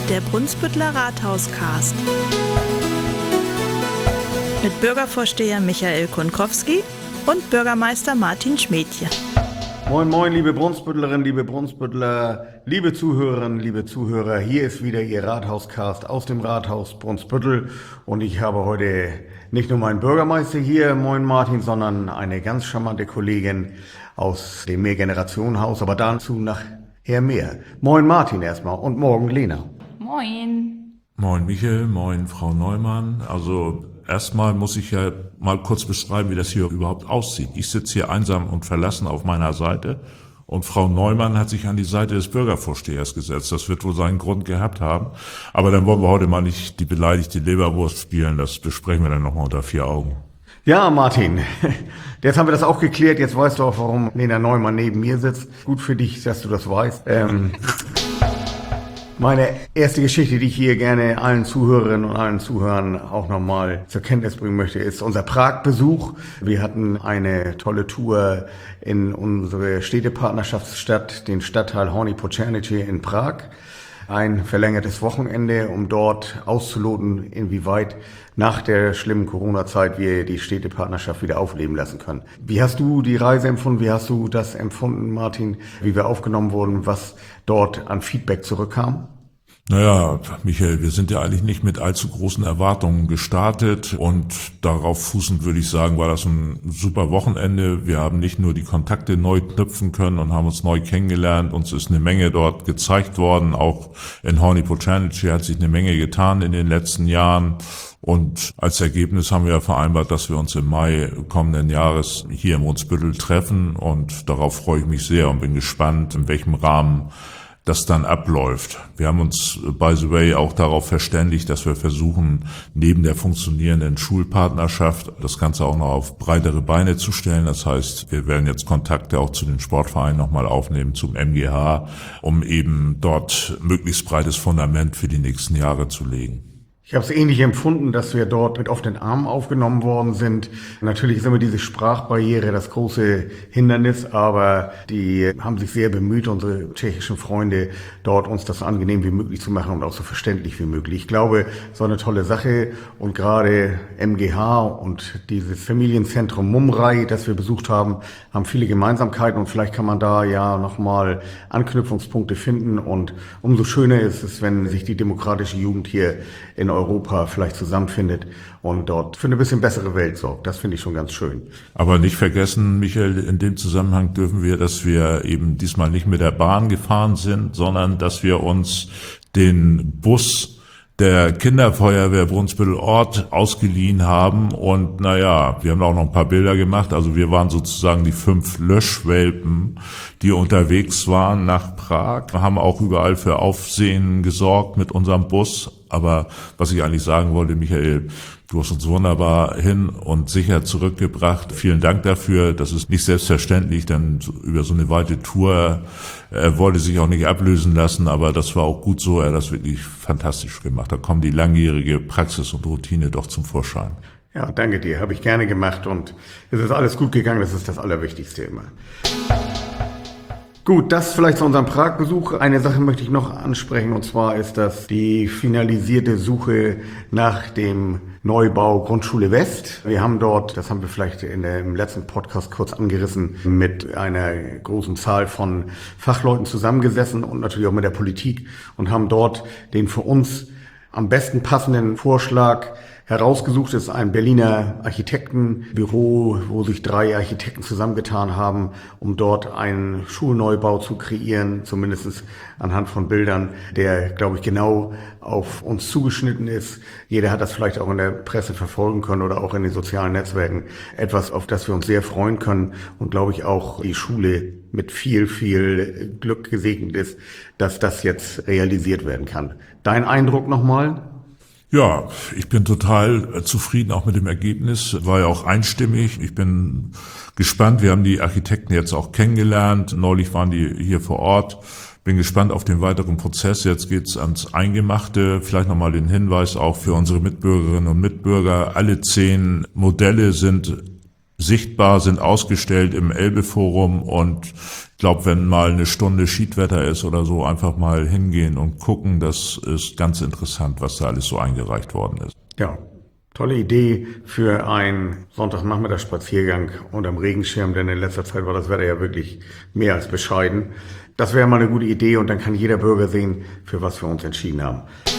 Der Brunsbütteler Rathauscast. Mit Bürgervorsteher Michael Kunkowski und Bürgermeister Martin Schmädchen. Moin moin, liebe Brunsbüttlerinnen, liebe Brunsbüttler, liebe Zuhörerinnen, liebe Zuhörer. Hier ist wieder Ihr Rathauscast aus dem Rathaus Brunsbüttel. Und ich habe heute nicht nur meinen Bürgermeister hier, moin Martin, sondern eine ganz charmante Kollegin aus dem Mehrgenerationenhaus. Aber dazu nachher mehr. Moin Martin erstmal und morgen Lena. Moin. Moin Michael, moin Frau Neumann. Also erstmal muss ich ja mal kurz beschreiben, wie das hier überhaupt aussieht. Ich sitze hier einsam und verlassen auf meiner Seite und Frau Neumann hat sich an die Seite des Bürgervorstehers gesetzt. Das wird wohl seinen Grund gehabt haben. Aber dann wollen wir heute mal nicht die beleidigte Leberwurst spielen. Das besprechen wir dann nochmal unter 4 Augen. Ja, Martin, jetzt haben wir das auch geklärt. Jetzt weißt du auch, warum Lena Neumann neben mir sitzt. Gut für dich, dass du das weißt. Meine erste Geschichte, die ich hier gerne allen Zuhörerinnen und allen Zuhörern auch nochmal zur Kenntnis bringen möchte, ist unser Prag-Besuch. Wir hatten eine tolle Tour in unsere Städtepartnerschaftsstadt, den Stadtteil Horní Počernice in Prag. Ein verlängertes Wochenende, um dort auszuloten, inwieweit nach der schlimmen Corona-Zeit wir die Städtepartnerschaft wieder aufleben lassen können. Wie hast du die Reise empfunden? Wie hast du das empfunden, Martin? Wie wir aufgenommen wurden, was dort an Feedback zurückkam? Naja, Michael, wir sind ja eigentlich nicht mit allzu großen Erwartungen gestartet und darauf fußend würde ich sagen, war das ein super Wochenende. Wir haben nicht nur die Kontakte neu knüpfen können und haben uns neu kennengelernt. Uns ist eine Menge dort gezeigt worden. Auch in Horní Počernice hat sich eine Menge getan in den letzten Jahren. Und als Ergebnis haben wir ja vereinbart, dass wir uns im Mai kommenden Jahres hier im Brunsbüttel treffen. Und darauf freue ich mich sehr und bin gespannt, in welchem Rahmen das dann abläuft. Wir haben uns, by the way, auch darauf verständigt, dass wir versuchen, neben der funktionierenden Schulpartnerschaft das Ganze auch noch auf breitere Beine zu stellen. Das heißt, wir werden jetzt Kontakte auch zu den Sportvereinen nochmal aufnehmen, zum MGH, um eben dort möglichst breites Fundament für die nächsten Jahre zu legen. Ich habe es ähnlich empfunden, dass wir dort mit offenen Armen aufgenommen worden sind. Natürlich ist immer diese Sprachbarriere das große Hindernis, aber die haben sich sehr bemüht, unsere tschechischen Freunde, dort uns das so angenehm wie möglich zu machen und auch so verständlich wie möglich. Ich glaube, so eine tolle Sache und gerade MGH und dieses Familienzentrum Mumrai, das wir besucht haben viele Gemeinsamkeiten und vielleicht kann man da ja nochmal Anknüpfungspunkte finden und umso schöner ist es, wenn sich die demokratische Jugend hier in Europa vielleicht zusammenfindet und dort für eine bisschen bessere Welt sorgt. Das finde ich schon ganz schön. Aber nicht vergessen, Michael, in dem Zusammenhang dürfen wir, dass wir eben diesmal nicht mit der Bahn gefahren sind, sondern dass wir uns den Bus der Kinderfeuerwehr Brunsbüttel-Ort ausgeliehen haben und naja, wir haben auch noch ein paar Bilder gemacht, also wir waren sozusagen die 5 Löschwelpen, die unterwegs waren nach Prag. Wir haben auch überall für Aufsehen gesorgt mit unserem Bus, aber was ich eigentlich sagen wollte, Michael, du hast uns wunderbar hin und sicher zurückgebracht. Vielen Dank dafür. Das ist nicht selbstverständlich, denn über so eine weite Tour, er wollte sich auch nicht ablösen lassen, aber das war auch gut so. Er hat das wirklich fantastisch gemacht. Da kommt die langjährige Praxis und Routine doch zum Vorschein. Ja, danke dir. Habe ich gerne gemacht und es ist alles gut gegangen. Das ist das Allerwichtigste immer. Gut, das vielleicht zu unserem Prag-Besuch. Eine Sache möchte ich noch ansprechen, und zwar ist das die finalisierte Suche nach dem Neubau Grundschule West. Wir haben dort, das haben wir vielleicht im letzten Podcast kurz angerissen, mit einer großen Zahl von Fachleuten zusammengesessen und natürlich auch mit der Politik und haben dort den für uns am besten passenden Vorschlag herausgesucht. Ist ein Berliner Architektenbüro, wo sich 3 Architekten zusammengetan haben, um dort einen Schulneubau zu kreieren, zumindest anhand von Bildern, der, glaube ich, genau auf uns zugeschnitten ist. Jeder hat das vielleicht auch in der Presse verfolgen können oder auch in den sozialen Netzwerken. Etwas, auf das wir uns sehr freuen können und, glaube ich, auch die Schule mit viel, viel Glück gesegnet ist, dass das jetzt realisiert werden kann. Dein Eindruck nochmal? Ja, ich bin total zufrieden auch mit dem Ergebnis, war ja auch einstimmig. Ich bin gespannt, wir haben die Architekten jetzt auch kennengelernt, neulich waren die hier vor Ort. Bin gespannt auf den weiteren Prozess. Jetzt geht's ans Eingemachte. Vielleicht nochmal den Hinweis auch für unsere Mitbürgerinnen und Mitbürger. Alle 10 Modelle sind sichtbar, sind ausgestellt im Elbe-Forum und ich glaube, wenn mal eine Stunde Schiedwetter ist oder so, einfach mal hingehen und gucken, das ist ganz interessant, was da alles so eingereicht worden ist. Ja, tolle Idee für einen Sonntagnachmittagsspaziergang unterm Regenschirm, denn in letzter Zeit war das Wetter ja wirklich mehr als bescheiden. Das wäre mal eine gute Idee und dann kann jeder Bürger sehen, für was wir uns entschieden haben.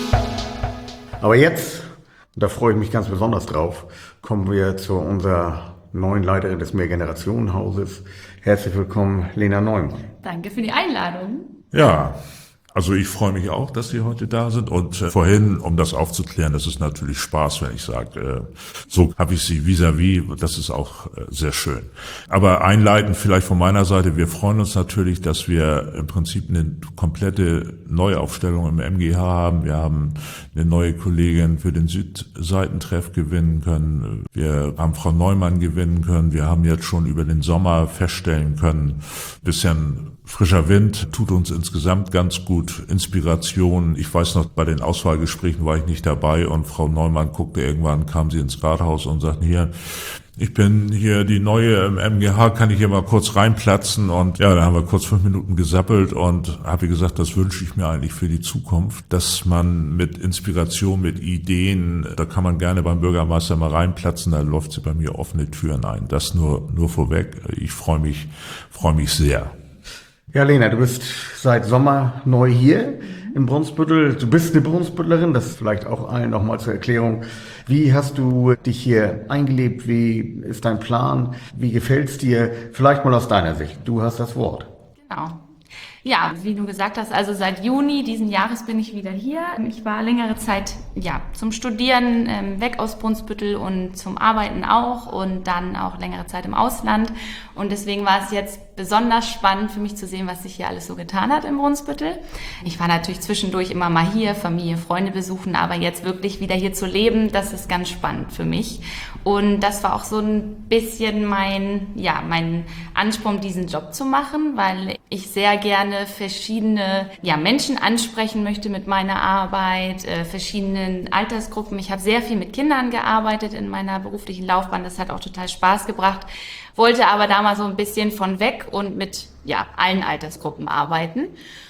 Aber jetzt, und da freue ich mich ganz besonders drauf, kommen wir zu unserer neuen Leiterin des Mehrgenerationenhauses. Herzlich willkommen, Lena Neumann. Danke für die Einladung. Ja, also ich freue mich auch, dass Sie heute da sind und vorhin, um das aufzuklären, das ist natürlich Spaß, wenn ich sage, so habe ich Sie vis-à-vis, das ist auch sehr schön. Aber einleitend vielleicht von meiner Seite, wir freuen uns natürlich, dass wir im Prinzip eine komplette Neuaufstellung im MGH haben. Wir haben eine neue Kollegin für den Südseitentreff gewinnen können. Wir haben Frau Neumann gewinnen können. Wir haben jetzt schon über den Sommer feststellen können, bisschen frischer Wind tut uns insgesamt ganz gut. Inspiration. Ich weiß noch, bei den Auswahlgesprächen war ich nicht dabei und Frau Neumann guckte irgendwann, kam sie ins Rathaus und sagte, hier, ich bin hier die Neue im MGH, kann ich hier mal kurz reinplatzen? Und ja, da haben wir kurz 5 Minuten gesappelt und habe gesagt, das wünsche ich mir eigentlich für die Zukunft, dass man mit Inspiration, mit Ideen, da kann man gerne beim Bürgermeister mal reinplatzen, da läuft sie bei mir offene Türen ein. Das nur vorweg. Ich freue mich sehr. Ja, Lena, du bist seit Sommer neu hier in Brunsbüttel. Du bist eine Brunsbüttlerin, das ist vielleicht auch allen nochmal zur Erklärung. Wie hast du dich hier eingelebt? Wie ist dein Plan? Wie gefällt's dir? Vielleicht mal aus deiner Sicht. Du hast das Wort. Genau. Ja, wie du gesagt hast, also seit Juni diesen Jahres bin ich wieder hier. Ich war längere Zeit zum Studieren weg aus Brunsbüttel und zum Arbeiten auch und dann auch längere Zeit im Ausland. Und deswegen war es jetzt besonders spannend für mich zu sehen, was sich hier alles so getan hat in Brunsbüttel. Ich war natürlich zwischendurch immer mal hier, Familie, Freunde besuchen, aber jetzt wirklich wieder hier zu leben, das ist ganz spannend für mich. Und das war auch so ein bisschen mein Ansporn, diesen Job zu machen, weil ich sehr gerne verschiedene Menschen ansprechen möchte mit meiner Arbeit, verschiedenen Altersgruppen. Ich habe sehr viel mit Kindern gearbeitet in meiner beruflichen Laufbahn, das hat auch total Spaß gebracht, wollte aber da mal so ein bisschen von weg und mit allen Altersgruppen arbeiten.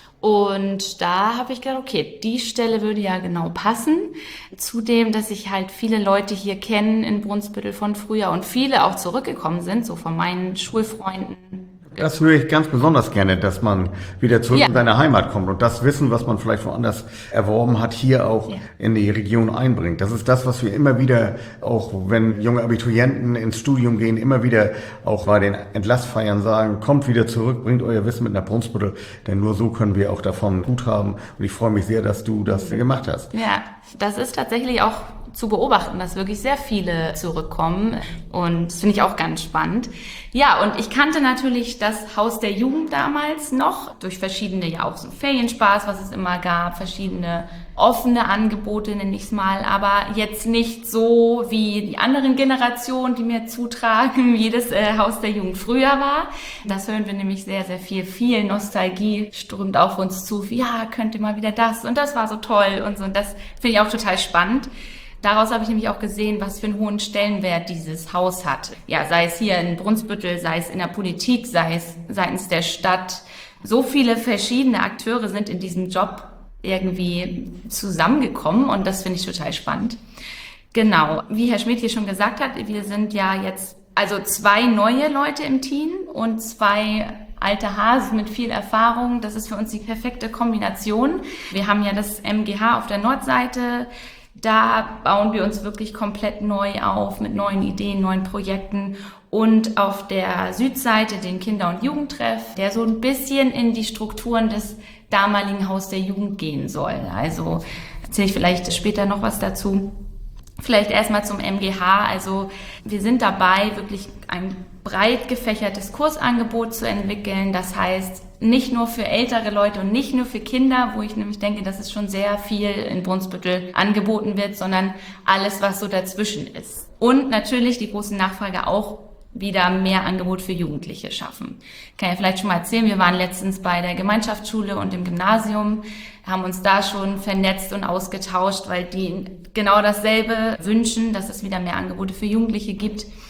Und da habe ich gedacht, okay, die Stelle würde ja genau passen. Zudem, dass ich halt viele Leute hier kenne in Brunsbüttel von früher und viele auch zurückgekommen sind, so von meinen Schulfreunden. Das höre ich ganz besonders gerne, dass man wieder zurück in seine Heimat kommt und das Wissen, was man vielleicht woanders erworben hat, hier auch in die Region einbringt. Das ist das, was wir immer wieder, auch wenn junge Abiturienten ins Studium gehen, immer wieder auch bei den Entlassfeiern sagen, kommt wieder zurück, bringt euer Wissen mit nach Brunsbüttel, denn nur so können wir auch davon gut haben. Und ich freue mich sehr, dass du das gemacht hast. Ja, das ist tatsächlich auch zu beobachten, dass wirklich sehr viele zurückkommen und das finde ich auch ganz spannend. Ja, und ich kannte natürlich das Haus der Jugend damals noch durch verschiedene, auch so Ferienspaß, was es immer gab, verschiedene offene Angebote, nenne ich es mal, aber jetzt nicht so wie die anderen Generationen, die mir zutragen, wie das Haus der Jugend früher war. Das hören wir nämlich sehr, sehr viel Nostalgie strömt auf uns zu, ja, könnte mal wieder das und das war so toll und so, und das finde ich auch total spannend. Daraus habe ich nämlich auch gesehen, was für einen hohen Stellenwert dieses Haus hat. Ja, sei es hier in Brunsbüttel, sei es in der Politik, sei es seitens der Stadt. So viele verschiedene Akteure sind in diesem Job irgendwie zusammengekommen und das finde ich total spannend. Genau, wie Herr Schmidt hier schon gesagt hat, wir sind ja jetzt also 2 neue Leute im Team und 2 alte Hasen mit viel Erfahrung. Das ist für uns die perfekte Kombination. Wir haben ja das MGH auf der Nordseite. Da bauen wir uns wirklich komplett neu auf mit neuen Ideen, neuen Projekten und auf der Südseite den Kinder- und Jugendtreff, der so ein bisschen in die Strukturen des damaligen Haus der Jugend gehen soll. Also erzähle ich vielleicht später noch was dazu. Vielleicht erstmal zum MGH. Also wir sind dabei, wirklich ein breit gefächertes Kursangebot zu entwickeln. Das heißt, nicht nur für ältere Leute und nicht nur für Kinder, wo ich nämlich denke, dass es schon sehr viel in Brunsbüttel angeboten wird, sondern alles, was so dazwischen ist. Und natürlich die große Nachfrage auch wieder mehr Angebot für Jugendliche schaffen. Kann ja vielleicht schon mal erzählen, wir waren letztens bei der Gemeinschaftsschule und im Gymnasium, haben uns da schon vernetzt und ausgetauscht, weil die genau dasselbe wünschen, dass es wieder mehr Angebote für Jugendliche gibt.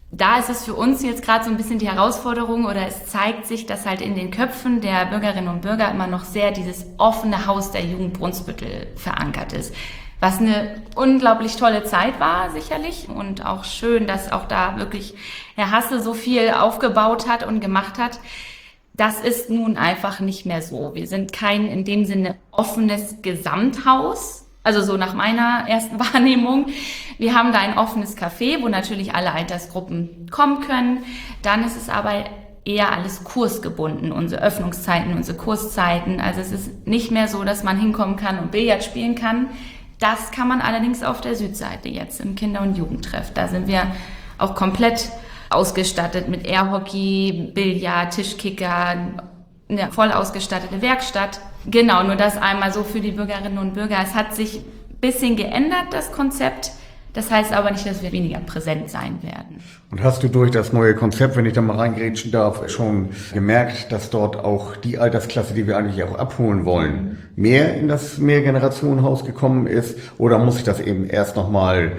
Da ist es für uns jetzt gerade so ein bisschen die Herausforderung, oder es zeigt sich, dass halt in den Köpfen der Bürgerinnen und Bürger immer noch sehr dieses offene Haus der Jugend Brunsbüttel verankert ist. Was eine unglaublich tolle Zeit war, sicherlich. Und auch schön, dass auch da wirklich Herr Hasse so viel aufgebaut hat und gemacht hat. Das ist nun einfach nicht mehr so. Wir sind kein in dem Sinne offenes Gesamthaus. Also so nach meiner ersten Wahrnehmung. Wir haben da ein offenes Café, wo natürlich alle Altersgruppen kommen können. Dann ist es aber eher alles kursgebunden, unsere Öffnungszeiten, unsere Kurszeiten. Also es ist nicht mehr so, dass man hinkommen kann und Billard spielen kann. Das kann man allerdings auf der Südseite jetzt im Kinder- und Jugendtreff. Da sind wir auch komplett ausgestattet mit Airhockey, Billard, Tischkicker, eine voll ausgestattete Werkstatt. Genau, nur das einmal so für die Bürgerinnen und Bürger. Es hat sich ein bisschen geändert, das Konzept. Das heißt aber nicht, dass wir weniger präsent sein werden. Und hast du durch das neue Konzept, wenn ich da mal reingrätschen darf, schon gemerkt, dass dort auch die Altersklasse, die wir eigentlich auch abholen wollen, mehr in das Mehrgenerationenhaus gekommen ist? Oder muss ich das eben erst nochmal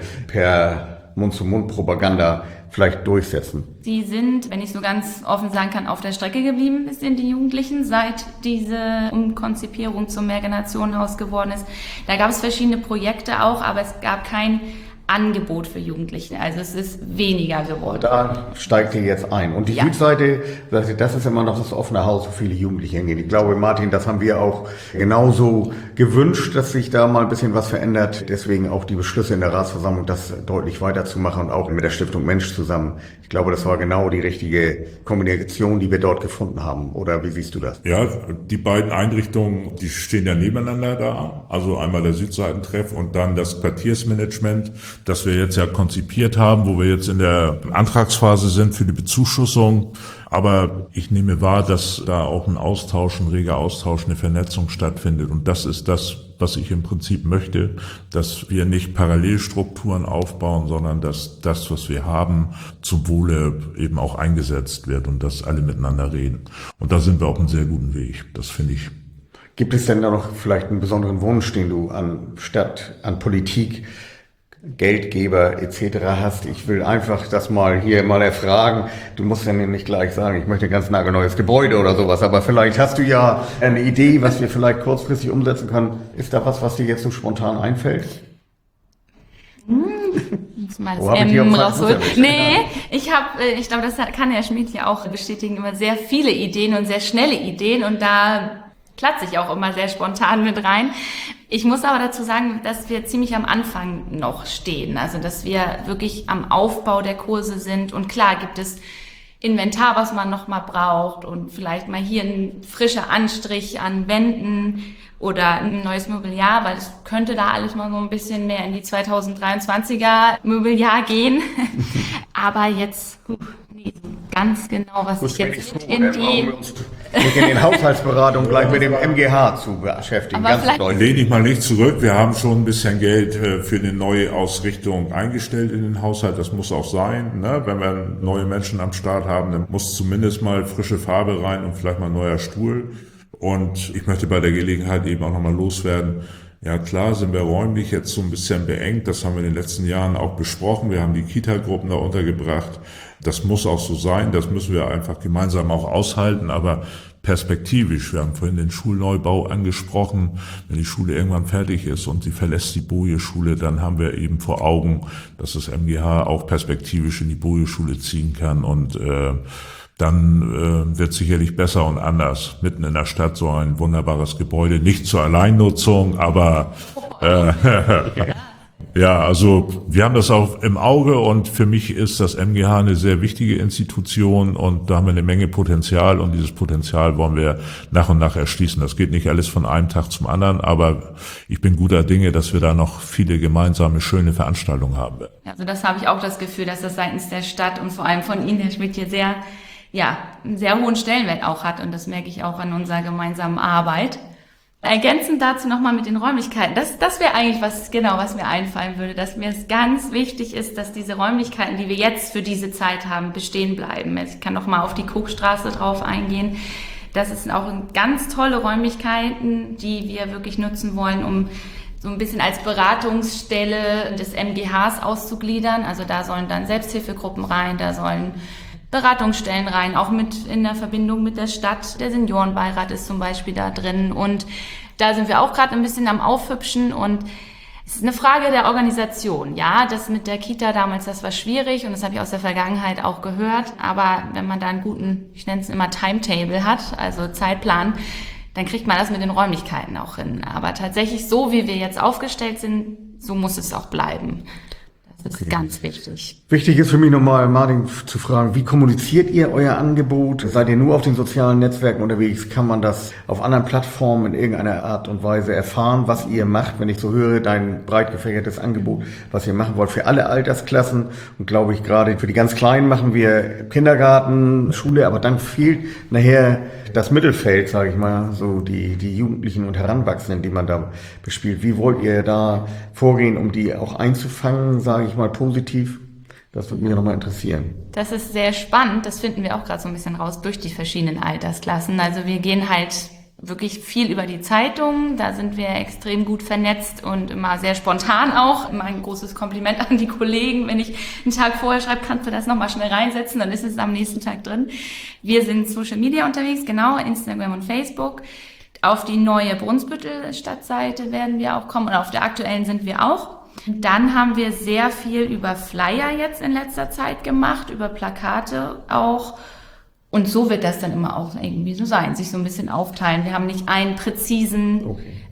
per Mund-zu-Mund-Propaganda vielleicht durchsetzen? Die sind, wenn ich so ganz offen sagen kann, auf der Strecke geblieben, sind die Jugendlichen, seit diese Umkonzipierung zum Mehrgenerationenhaus geworden ist. Da gab es verschiedene Projekte auch, aber es gab kein Angebot für Jugendliche. Also es ist weniger geworden. Da steigt ihr jetzt ein. Und die Südseite, das ist immer noch das offene Haus, wo viele Jugendliche hingehen. Ich glaube, Martin, das haben wir auch genauso gewünscht, dass sich da mal ein bisschen was verändert. Deswegen auch die Beschlüsse in der Ratsversammlung, das deutlich weiterzumachen und auch mit der Stiftung Mensch zusammen. Ich glaube, das war genau die richtige Kombination, die wir dort gefunden haben. Oder wie siehst du das? Ja, die beiden Einrichtungen, die stehen ja nebeneinander da. Also einmal der Südseitentreff und dann das Quartiersmanagement, das wir jetzt ja konzipiert haben, wo wir jetzt in der Antragsphase sind für die Bezuschussung. Aber ich nehme wahr, dass da auch ein Austausch, ein reger Austausch, eine Vernetzung stattfindet. Und das ist das, was ich im Prinzip möchte, dass wir nicht Parallelstrukturen aufbauen, sondern dass das, was wir haben, zum Wohle eben auch eingesetzt wird und dass alle miteinander reden. Und da sind wir auf einem sehr guten Weg. Das finde ich. Gibt es denn da noch vielleicht einen besonderen Wunsch, den du an Politik, Geldgeber etc. hast? Ich will einfach das mal hier mal erfragen. Du musst ja nicht gleich sagen, ich möchte ein ganz nagelneues Gebäude oder sowas, aber vielleicht hast du ja eine Idee, was wir vielleicht kurzfristig umsetzen können. Ist da was dir jetzt so spontan einfällt? Nee, ich glaube, das kann Herr Schmidt ja auch bestätigen, immer sehr viele Ideen und sehr schnelle Ideen und da platze ich auch immer sehr spontan mit rein. Ich muss aber dazu sagen, dass wir ziemlich am Anfang noch stehen, also dass wir wirklich am Aufbau der Kurse sind und klar gibt es Inventar, was man noch mal braucht und vielleicht mal hier ein frischer Anstrich an Wänden oder ein neues Mobiliar, weil es könnte da alles mal so ein bisschen mehr in die 2023er Mobiliar gehen. Aber jetzt ganz genau, was ich jetzt in die... in den Haushaltsberatungen gleich mit dem MGH zu beschäftigen. Aber ganz deutlich. Lehne ich mal nicht zurück. Wir haben schon ein bisschen Geld für eine neue Ausrichtung eingestellt in den Haushalt. Das muss auch sein. Ne? Wenn wir neue Menschen am Start haben, dann muss zumindest mal frische Farbe rein und vielleicht mal ein neuer Stuhl. Und ich möchte bei der Gelegenheit eben auch nochmal loswerden. Ja klar, sind wir räumlich jetzt so ein bisschen beengt. Das haben wir in den letzten Jahren auch besprochen. Wir haben die Kita-Gruppen da untergebracht. Das muss auch so sein. Das müssen wir einfach gemeinsam auch aushalten. Aber perspektivisch, wir haben vorhin den Schulneubau angesprochen. Wenn die Schule irgendwann fertig ist und sie verlässt die Boje-Schule, dann haben wir eben vor Augen, dass das MGH auch perspektivisch in die Boje-Schule ziehen kann und dann wird sicherlich besser und anders. Mitten in der Stadt so ein wunderbares Gebäude, nicht zur Alleinnutzung, aber ja, also wir haben das auch im Auge und für mich ist das MGH eine sehr wichtige Institution und da haben wir eine Menge Potenzial und dieses Potenzial wollen wir nach und nach erschließen. Das geht nicht alles von einem Tag zum anderen, aber ich bin guter Dinge, dass wir da noch viele gemeinsame, schöne Veranstaltungen haben werden. Also das habe ich auch das Gefühl, dass das seitens der Stadt und vor allem von Ihnen, Herr Schmidt, hier einen sehr hohen Stellenwert auch hat und das merke ich auch an unserer gemeinsamen Arbeit. Ergänzend dazu nochmal mit den Räumlichkeiten. Das wäre eigentlich was mir einfallen würde, dass mir es ganz wichtig ist, dass diese Räumlichkeiten, die wir jetzt für diese Zeit haben, bestehen bleiben. Ich kann nochmal auf die Kochstraße drauf eingehen. Das sind auch ganz tolle Räumlichkeiten, die wir wirklich nutzen wollen, um so ein bisschen als Beratungsstelle des MGHs auszugliedern. Also da sollen dann Selbsthilfegruppen rein, da sollen Beratungsstellen rein, auch mit in der Verbindung mit der Stadt. Der Seniorenbeirat ist zum Beispiel da drin und da sind wir auch gerade ein bisschen am Aufhübschen und es ist eine Frage der Organisation. Ja, das mit der Kita damals, das war schwierig und das habe ich aus der Vergangenheit auch gehört. Aber wenn man da einen guten, ich nenne es immer Timetable hat, also Zeitplan, dann kriegt man das mit den Räumlichkeiten auch hin. Aber tatsächlich so, wie wir jetzt aufgestellt sind, so muss es auch bleiben. Das ist ganz wichtig. Wichtig ist für mich nochmal, Martin, zu fragen, wie kommuniziert ihr euer Angebot? Seid ihr nur auf den sozialen Netzwerken unterwegs? Kann man das auf anderen Plattformen in irgendeiner Art und Weise erfahren, was ihr macht? Wenn ich so höre, dein breit gefächertes Angebot, was ihr machen wollt für alle Altersklassen. Und glaube ich, gerade für die ganz Kleinen machen wir Kindergarten, Schule, aber dann fehlt nachher das Mittelfeld, sage ich mal, so die Jugendlichen und Heranwachsenden, die man da bespielt. Wie wollt ihr da vorgehen, um die auch einzufangen, sage ich mal, positiv? Das würde mich nochmal interessieren. Das ist sehr spannend. Das finden wir auch gerade so ein bisschen raus durch die verschiedenen Altersklassen. Also wir gehen halt wirklich viel über die Zeitung. Da sind wir extrem gut vernetzt und immer sehr spontan auch. Immer ein großes Kompliment an die Kollegen. Wenn ich einen Tag vorher schreibe, kannst du das nochmal schnell reinsetzen, dann ist es am nächsten Tag drin. Wir sind Social Media unterwegs, genau, Instagram und Facebook. Auf die neue Brunsbüttel Stadtseite werden wir auch kommen und auf der aktuellen sind wir auch. Dann haben wir sehr viel über Flyer jetzt in letzter Zeit gemacht, über Plakate auch. Und so wird das dann immer auch irgendwie so sein, sich so ein bisschen aufteilen. Wir haben nicht einen präzisen,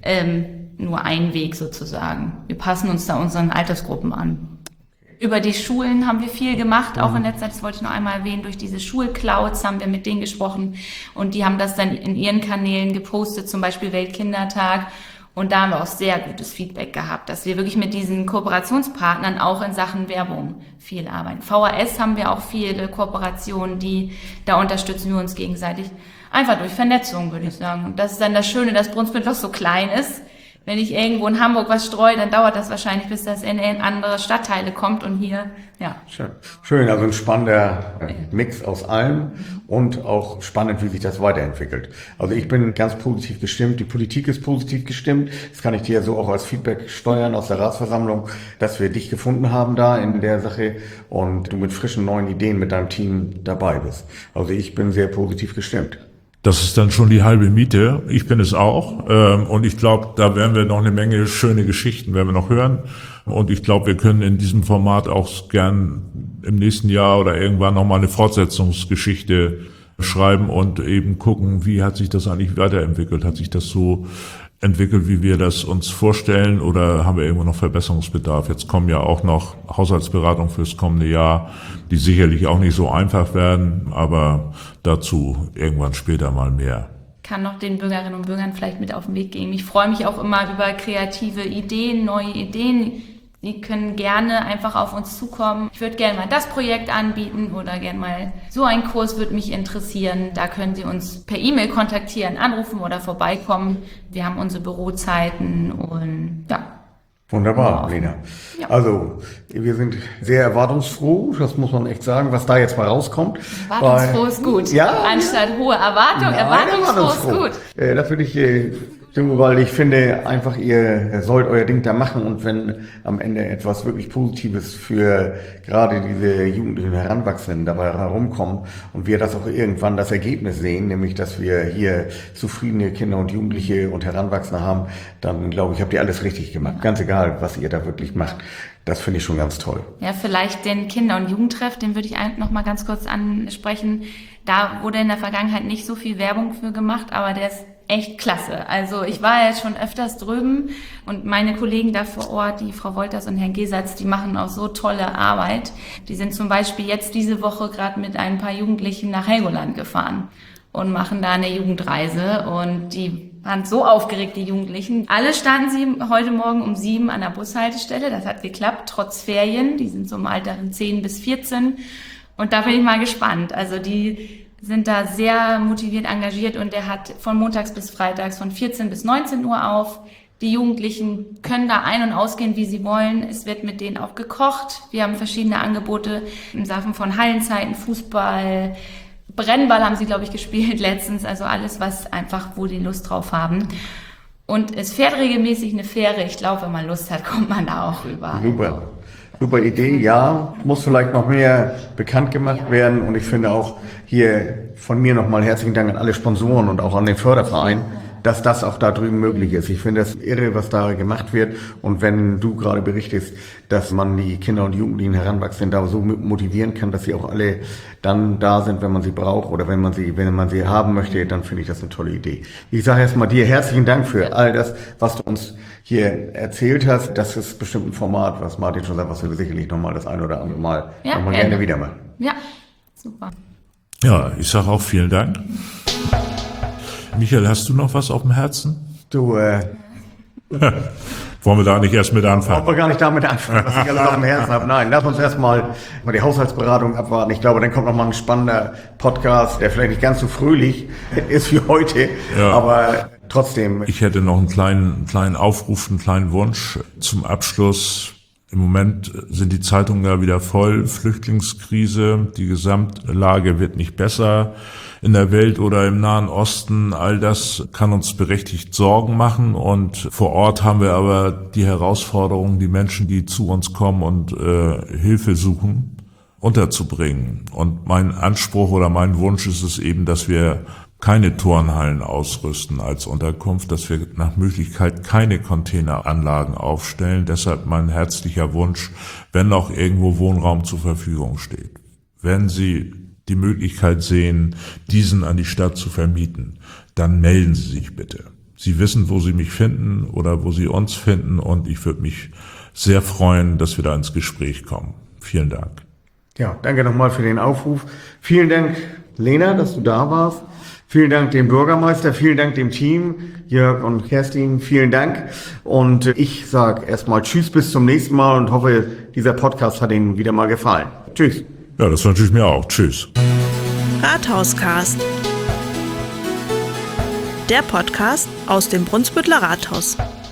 nur einen Weg sozusagen. Wir passen uns da unseren Altersgruppen an. Über die Schulen haben wir viel gemacht, auch in letzter Zeit, das wollte ich noch einmal erwähnen, durch diese Schulclouds haben wir mit denen gesprochen und die haben das dann in ihren Kanälen gepostet, zum Beispiel Weltkindertag. Und da haben wir auch sehr gutes Feedback gehabt, dass wir wirklich mit diesen Kooperationspartnern auch in Sachen Werbung viel arbeiten. VHS haben wir auch viele Kooperationen, da unterstützen wir uns gegenseitig. Einfach durch Vernetzung, würde ich sagen. Und das ist dann das Schöne, dass Brunsbüttel so klein ist. Wenn ich irgendwo in Hamburg was streue, dann dauert das wahrscheinlich, bis das in andere Stadtteile kommt und hier, ja. Schön, also ein spannender Mix aus allem und auch spannend, wie sich das weiterentwickelt. Also ich bin ganz positiv gestimmt, die Politik ist positiv gestimmt. Das kann ich dir so auch als Feedback steuern aus der Ratsversammlung, dass wir dich gefunden haben da in der Sache und du mit frischen neuen Ideen mit deinem Team dabei bist. Also ich bin sehr positiv gestimmt. Das ist dann schon die halbe Miete. Ich bin es auch. Und ich glaube, da werden wir noch eine Menge schöne Geschichten werden wir noch hören. Und ich glaube, wir können in diesem Format auch gern im nächsten Jahr oder irgendwann nochmal eine Fortsetzungsgeschichte schreiben und eben gucken, wie hat sich das eigentlich weiterentwickelt? Hat sich das so entwickelt, wie wir das uns vorstellen, oder haben wir irgendwo noch Verbesserungsbedarf? Jetzt kommen ja auch noch Haushaltsberatungen fürs kommende Jahr, die sicherlich auch nicht so einfach werden, aber dazu irgendwann später mal mehr. Kann noch den Bürgerinnen und Bürgern vielleicht mit auf den Weg geben. Ich freue mich auch immer über kreative Ideen, neue Ideen. Sie können gerne einfach auf uns zukommen. Ich würde gerne mal das Projekt anbieten oder gerne mal so ein Kurs würde mich interessieren. Da können Sie uns per E-Mail kontaktieren, anrufen oder vorbeikommen. Wir haben unsere Bürozeiten und ja. Wunderbar, Lena. Ja. Also, wir sind sehr erwartungsfroh, das muss man echt sagen, was da jetzt mal rauskommt. Erwartungsfroh ist gut. Ja, anstatt hohe Erwartung, erwartungsfroh ist gut. Das würde ich stimmen, weil ich finde einfach, ihr sollt euer Ding da machen und wenn am Ende etwas wirklich Positives für gerade diese Jugendlichen und Heranwachsenden dabei herumkommen und wir das auch irgendwann das Ergebnis sehen, nämlich dass wir hier zufriedene Kinder und Jugendliche und Heranwachsende haben, dann glaube ich, habt ihr alles richtig gemacht. Ganz egal, was ihr da wirklich macht. Das finde ich schon ganz toll. Ja, vielleicht den Kinder- und Jugendtreff, den würde ich noch mal ganz kurz ansprechen. Da wurde in der Vergangenheit nicht so viel Werbung für gemacht, aber der ist echt klasse. Also ich war jetzt schon öfters drüben und meine Kollegen da vor Ort, die Frau Wolters und Herrn Gesatz, die machen auch so tolle Arbeit. Die sind zum Beispiel jetzt diese Woche gerade mit ein paar Jugendlichen nach Helgoland gefahren und machen da eine Jugendreise und die waren so aufgeregt, die Jugendlichen. Alle standen sie heute Morgen um 7 an der Bushaltestelle. Das hat geklappt, trotz Ferien. Die sind so im Alter von 10 bis 14 und da bin ich mal gespannt. Also die sind da sehr motiviert engagiert und der hat von montags bis freitags von 14 bis 19 Uhr auf. Die Jugendlichen können da ein- und ausgehen, wie sie wollen. Es wird mit denen auch gekocht. Wir haben verschiedene Angebote im Sachen von Hallenzeiten, Fußball, Brennball haben sie, glaube ich, gespielt letztens. Also alles, was einfach, wo die Lust drauf haben. Und es fährt regelmäßig eine Fähre. Ich glaube, wenn man Lust hat, kommt man da auch rüber. Super Idee, ja. Muss vielleicht noch mehr bekannt gemacht werden. Und ich finde auch hier von mir nochmal herzlichen Dank an alle Sponsoren und auch an den Förderverein, dass das auch da drüben möglich ist. Ich finde das irre, was da gemacht wird. Und wenn du gerade berichtest, dass man die Kinder und Jugendlichen heranwachsen, da so motivieren kann, dass sie auch alle dann da sind, wenn man sie braucht oder wenn man sie haben möchte, dann finde ich das eine tolle Idee. Ich sage erstmal dir herzlichen Dank für all das, was du uns hier erzählt hast. Das ist bestimmt ein Format, was Martin schon sagt, was wir sicherlich nochmal das ein oder andere Mal nochmal gerne wieder machen. Ja, super. Ja, ich sage auch vielen Dank. Michael, hast du noch was auf dem Herzen? Wollen wir da nicht erst mit anfangen? Wollen wir gar nicht damit anfangen, was ich alles auf dem Herzen habe. Nein, lass uns erstmal die Haushaltsberatung abwarten. Ich glaube, dann kommt noch mal ein spannender Podcast, der vielleicht nicht ganz so fröhlich ist wie heute, aber trotzdem. Ich hätte noch einen kleinen Aufruf, einen kleinen Wunsch zum Abschluss. Im Moment sind die Zeitungen ja wieder voll. Flüchtlingskrise, die Gesamtlage wird nicht besser in der Welt oder im Nahen Osten. All das kann uns berechtigt Sorgen machen. Und vor Ort haben wir aber die Herausforderung, die Menschen, die zu uns kommen und Hilfe suchen, unterzubringen. Und mein Anspruch oder mein Wunsch ist es eben, dass wir keine Turnhallen ausrüsten als Unterkunft, dass wir nach Möglichkeit keine Containeranlagen aufstellen. Deshalb mein herzlicher Wunsch, wenn noch irgendwo Wohnraum zur Verfügung steht, wenn Sie die Möglichkeit sehen, diesen an die Stadt zu vermieten, dann melden Sie sich bitte. Sie wissen, wo Sie mich finden oder wo Sie uns finden, und ich würde mich sehr freuen, dass wir da ins Gespräch kommen. Vielen Dank. Ja, danke nochmal für den Aufruf. Vielen Dank, Lena, dass du da warst. Vielen Dank dem Bürgermeister, vielen Dank dem Team, Jörg und Kerstin, vielen Dank. Und ich sage erstmal Tschüss, bis zum nächsten Mal und hoffe, dieser Podcast hat Ihnen wieder mal gefallen. Tschüss. Ja, das wünsche ich mir auch. Tschüss. Rathauscast. Der Podcast aus dem Brunsbüttler Rathaus.